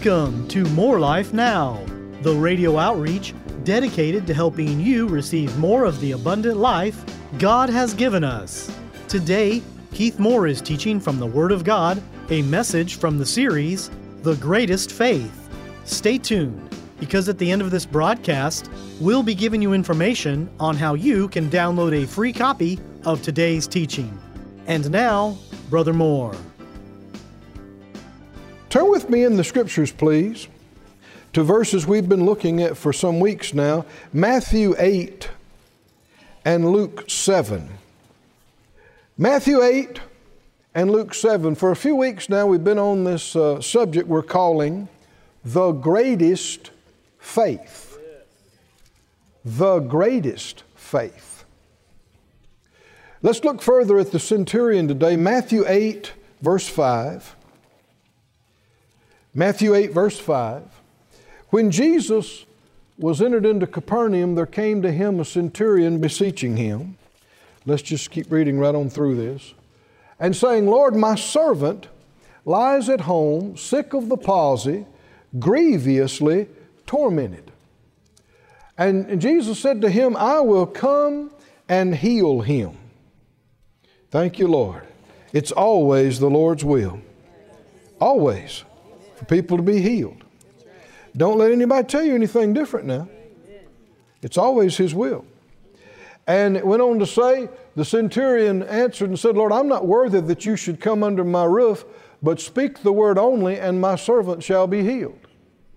Welcome to More Life Now, the radio outreach dedicated to helping you receive more of the abundant life God has given us. Today, Keith Moore is teaching from the Word of God, a message from the series, The Greatest Faith. Stay tuned, because at the end of this broadcast, we'll be giving you information on how you can download a free copy of today's teaching. And now, Brother Moore. Turn with me in the Scriptures, please, to verses we've been looking at for some weeks now, Matthew 8 and Luke 7. Matthew 8 and Luke 7. For a few weeks now, we've been on this subject we're calling The Greatest Faith. The Greatest Faith. Let's look further at the centurion today, Matthew 8, verse 5. Matthew 8, verse 5. When Jesus was entered into Capernaum, there came to him a centurion beseeching him. Let's just keep reading right on through this. And saying, Lord, my servant lies at home, sick of the palsy, grievously tormented. And Jesus said to him, I will come and heal him. Thank you, Lord. It's always the Lord's will. Always. For people to be healed. Don't let anybody tell you anything different now. It's always His will. And it went on to say, the centurion answered and said, Lord, I'm not worthy that you should come under my roof, but speak the word only, and my servant shall be healed.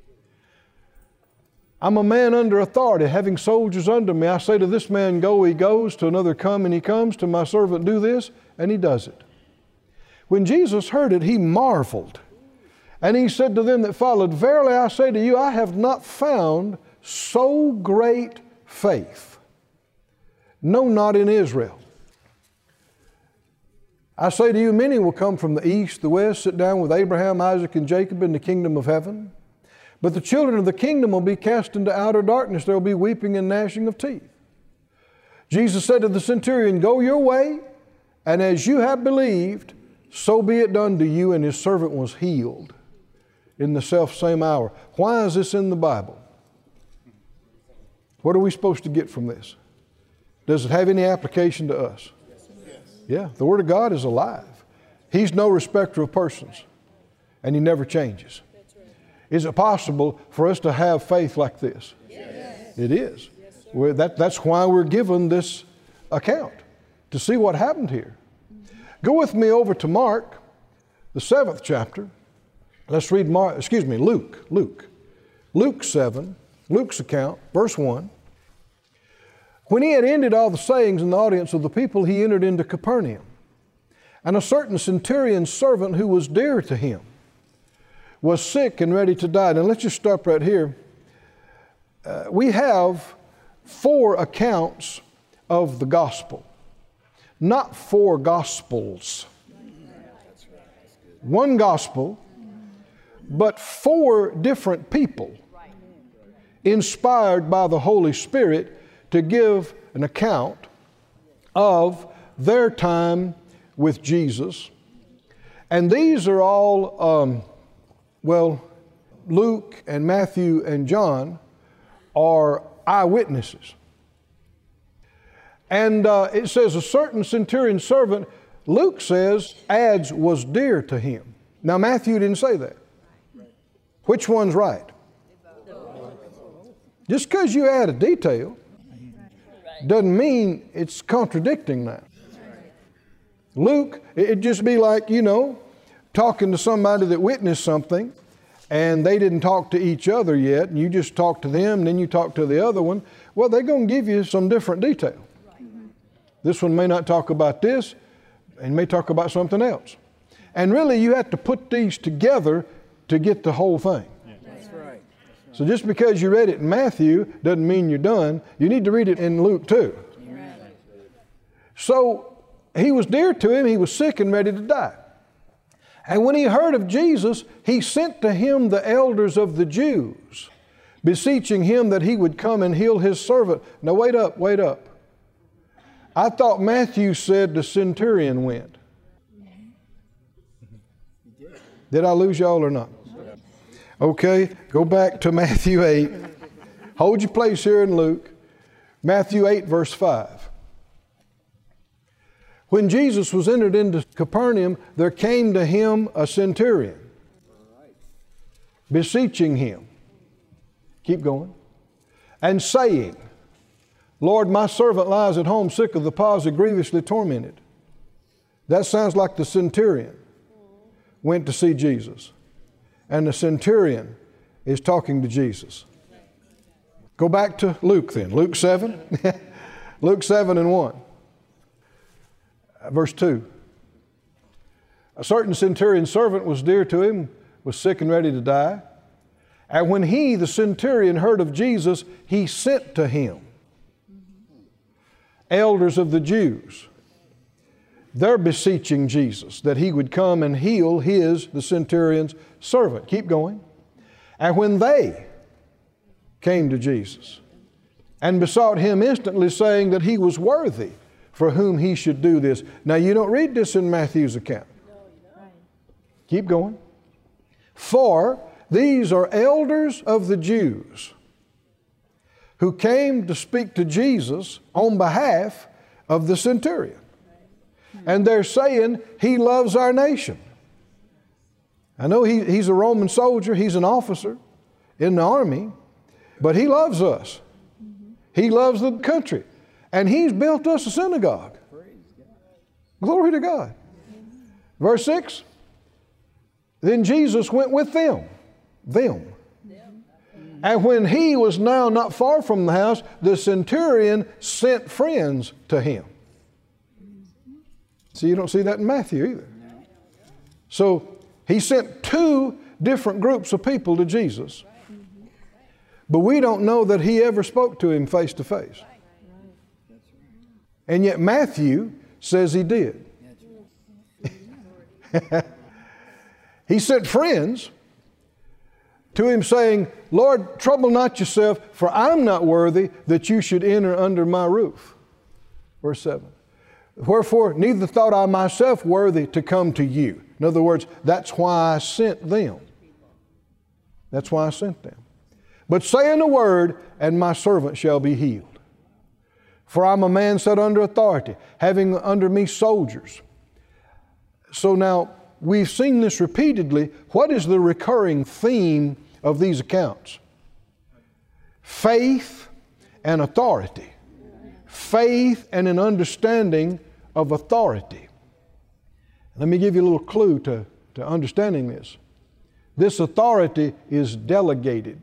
I'm a man under authority, having soldiers under me. I say to this man, go, he goes, to another, come, and he comes, to my servant, do this, and he does it. When Jesus heard it, he marveled. And he said to them that followed, verily I say to you, I have not found so great faith. No, not in Israel. I say to you, many will come from the east, the west, sit down with Abraham, Isaac, and Jacob in the kingdom of heaven. But the children of the kingdom will be cast into outer darkness. There will be weeping and gnashing of teeth. Jesus said to the centurion, go your way, and as you have believed, so be it done to you. And his servant was healed in the self-same hour. Why is this in the Bible? What are we supposed to get from this? Does it have any application to us? Yeah, the Word of God is alive. He's no respecter of persons, and He never changes. Is it possible for us to have faith like this? Yes. It is. That's why we're given this account, to see what happened here. Go with me over to Mark, the 7th chapter. Let's read Luke. Luke 7, Luke's account, verse 1. When he had ended all the sayings in the audience of the people, he entered into Capernaum. And a certain centurion's servant who was dear to him was sick and ready to die. Now let's just stop right here. We have 4 accounts of the gospel, not 4 gospels. One gospel, but 4 different people inspired by the Holy Spirit to give an account of their time with Jesus. And these are all, Luke and Matthew and John are eyewitnesses. And it says a certain centurion servant, Luke says, adds, was dear to him. Now Matthew didn't say that. Which one's right? Just because you add a detail doesn't mean it's contradicting that. Luke, it'd just be like, talking to somebody that witnessed something and they didn't talk to each other yet, and you just talk to them and then you talk to the other one. Well, they're going to give you some different detail. This one may not talk about this and may talk about something else. And really you have to put these together to get the whole thing. That's right. So just because you read it in Matthew doesn't mean you're done. You need to read it in Luke too. Amen. So he was dear to him. He was sick and ready to die. And when he heard of Jesus, he sent to him the elders of the Jews, beseeching him that he would come and heal his servant. Now wait up. I thought Matthew said the centurion went. Did I lose y'all or not? Okay, go back to Matthew 8. Hold your place here in Luke. Matthew 8, verse 5. When Jesus was entered into Capernaum, there came to him a centurion, beseeching him. Keep going. And saying, Lord, my servant lies at home sick of the palsy, grievously tormented. That sounds like the centurion went to see Jesus. And the centurion is talking to Jesus. Go back to Luke then. Luke 7. Luke 7 and 1. Verse 2. A certain centurion's servant was dear to him, was sick and ready to die. And when he, the centurion, heard of Jesus, he sent to him elders of the Jews. They're beseeching Jesus that he would come and heal the centurion's servant. Keep going. And when they came to Jesus and besought him instantly, saying that he was worthy for whom he should do this. Now, you don't read this in Matthew's account. Keep going. For these are elders of the Jews who came to speak to Jesus on behalf of the centurion. And they're saying he loves our nation. I know he's a Roman soldier, he's an officer in the army, but he loves us. He loves the country. And he's built us a synagogue. Glory to God. Verse 6. Then Jesus went with them. And when he was now not far from the house, the centurion sent friends to him. See, you don't see that in Matthew either. So he sent two different groups of people to Jesus. But we don't know that he ever spoke to him face to face. And yet Matthew says he did. He sent friends to him saying, Lord, trouble not yourself, for I'm not worthy that you should enter under my roof. Verse 7. Wherefore, neither thought I myself worthy to come to you. In other words, that's why I sent them. That's why I sent them. But saying a word, and my servant shall be healed. For I'm a man set under authority, having under me soldiers. So now, we've seen this repeatedly. What is the recurring theme of these accounts? Faith and authority. Faith and an understanding of authority. Let me give you a little clue to understanding this. This authority is delegated.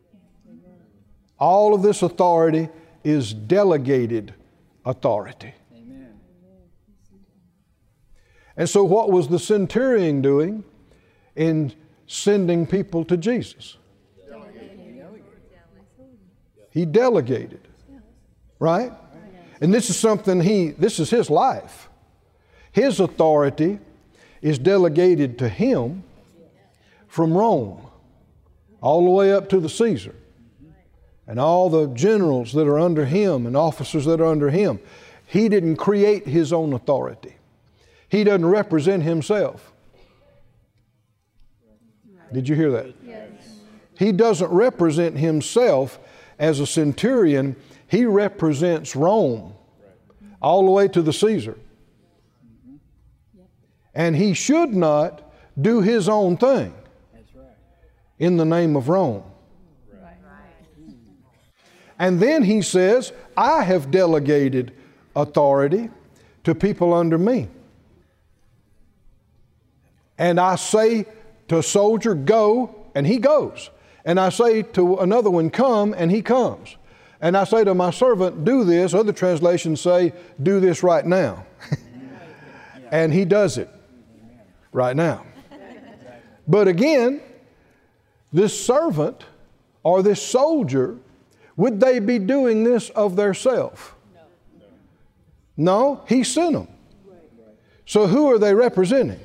All of this authority is delegated authority. Amen. And so what was the centurion doing in sending people to Jesus? He delegated. Right? And this is something this is his life. His authority is delegated to him from Rome all the way up to the Caesar. And all the generals that are under him and officers that are under him. He didn't create his own authority. He doesn't represent himself. Did you hear that? Yes. He doesn't represent himself as a centurion. He represents Rome all the way to the Caesar. And he should not do his own thing in the name of Rome. And then he says, I have delegated authority to people under me. And I say to a soldier, go, and he goes. And I say to another one, come, and he comes. And I say to my servant, do this. Other translations say, do this right now. And he does it right now. But again, this servant or this soldier, would they be doing this of theirselves? No, he sent them. So who are they representing?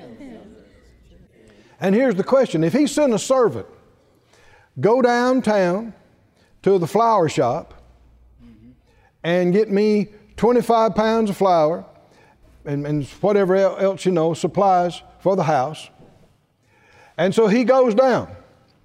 And here's the question. If he sent a servant, go downtown to the flower shop and get me 25 pounds of flour and whatever else, supplies for the house. And so he goes down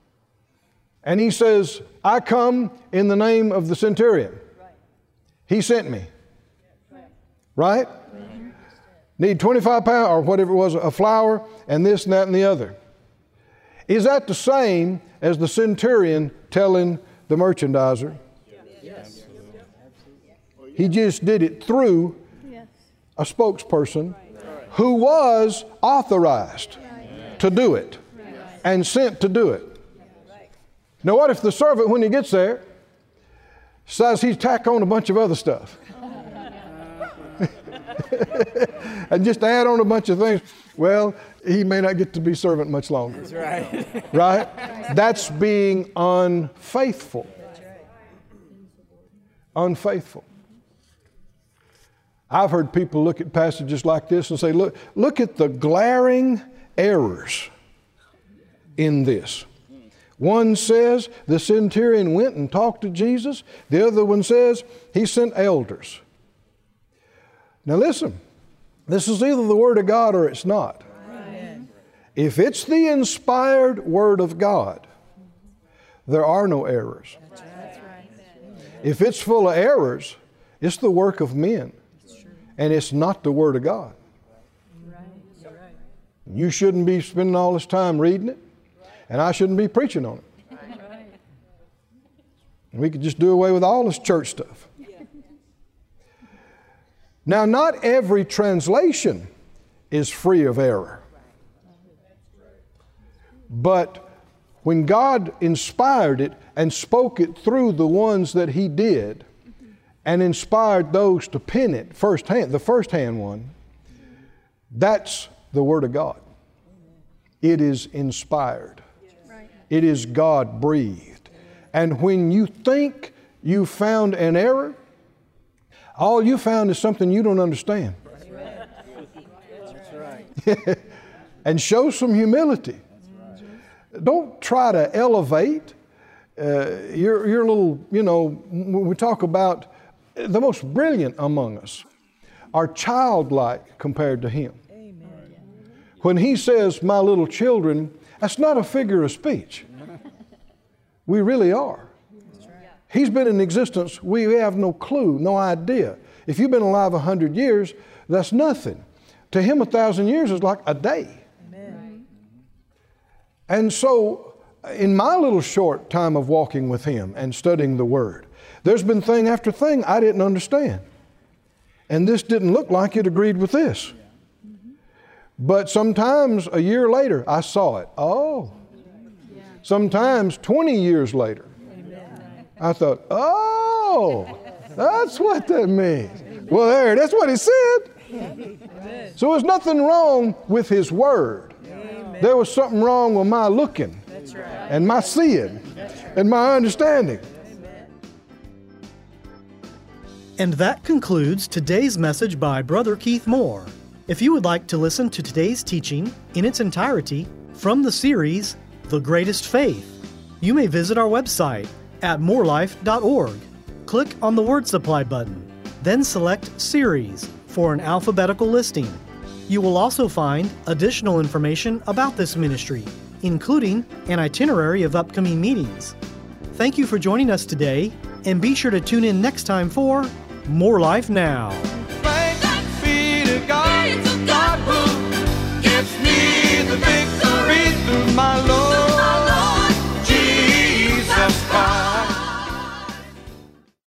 And he says, I come in the name of the centurion. He sent me. Right? Need 25 pounds or whatever it was, of flour, and this and that and the other. Is that the same as the centurion telling the merchandiser? Yes. He just did it through a spokesperson who was authorized to do it and sent to do it. Now what if the servant, when he gets there, says he's tack on a bunch of other stuff? And just add on a bunch of things. Well, he may not get to be servant much longer. That's right. Right? That's being unfaithful. Unfaithful. I've heard people look at passages like this and say, look at the glaring errors in this. One says the centurion went and talked to Jesus. The other one says he sent elders. Now listen, this is either the Word of God or it's not. Amen. If it's the inspired Word of God, there are no errors. That's right. If it's full of errors, it's the work of men. And it's not the Word of God. Right. You shouldn't be spending all this time reading it, and I shouldn't be preaching on it. Right. We could just do away with all this church stuff. Now, not every translation is free of error. But when God inspired it and spoke it through the ones that He did, and inspired those to pen it firsthand, the firsthand one, that's the Word of God. It is inspired. It is God-breathed. And when you think you found an error, all you found is something you don't understand. That's right. And show some humility. Don't try to elevate. Your little, when we talk about the most brilliant among us are childlike compared to Him. Amen. When He says, my little children, that's not a figure of speech. We really are. He's been in existence. We have no clue, no idea. If you've been alive 100 years, that's nothing. To Him, 1,000 years is like a day. Amen. And so, in my little short time of walking with Him and studying the Word, there's been thing after thing I didn't understand. And this didn't look like it agreed with this. But sometimes a year later, I saw it. Oh. Sometimes 20 years later, I thought, oh, that's what that means. Well, that's what He said. So there's nothing wrong with His Word. There was something wrong with my looking and my seeing and my understanding. And that concludes today's message by Brother Keith Moore. If you would like to listen to today's teaching in its entirety from the series, The Greatest Faith, you may visit our website at morelife.org. Click on the Word Supply button, then select Series for an alphabetical listing. You will also find additional information about this ministry, including an itinerary of upcoming meetings. Thank you for joining us today, and be sure to tune in next time for More Life Now.